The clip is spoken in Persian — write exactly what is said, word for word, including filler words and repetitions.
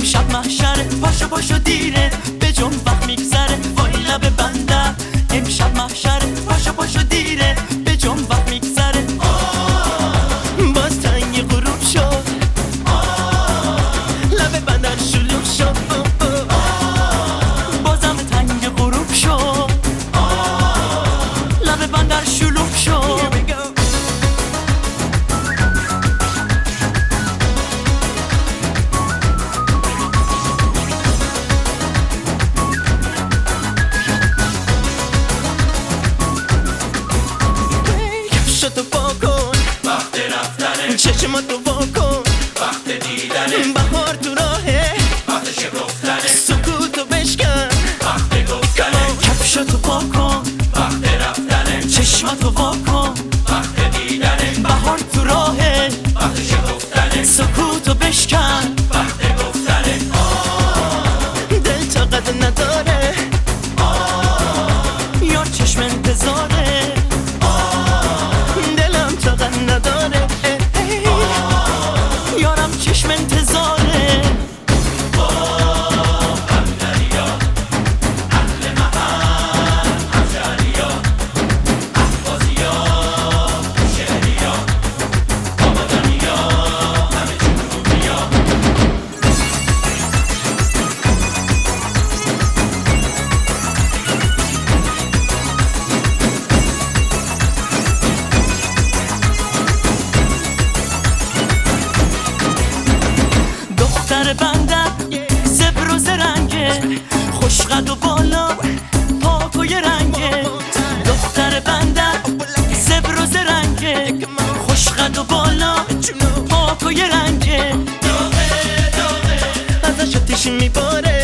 امشب محشره، پاشو پاشو دیره، به جون وقت میگذره، وای لب بندر. امشب محشره، پاشو پاشو دیره، به جون وقت میگذره. باز تنگ غروب شد، لب بندر شلوغ شد، بازم تنگ غروب شد، لب بندر شلوغ شد. کفشتو پا کن، وقت رفتنه. چشماتو وا کن، وقت دیدنه. بهار تو راهه، وقت شکفتنه. سکوتو بشکن، وقت گفتنه. کفشتو پا کن، وقت رفتنه. چشماتو وا کن، وقت دیدنه. بهار تو راهه، وقت شکفتنه. سکوتو بشکن، وقت گفتنه. دل طاقت نداره، یار چشم انتظاره، دلم طاقت نداره، یارم چشم انتظاره. بندریا، اهل محل، همشهریا، اهوازیا، شهریا، آبادانیا، همه جنوبیا. دختر بندر زبر و زرنگه، خوشقد و بالا پاک و یه رنگه. دختر بندر زبر و زرنگه، خوشقد و بالا پاک و یه رنگه. ازش آتیش میباره،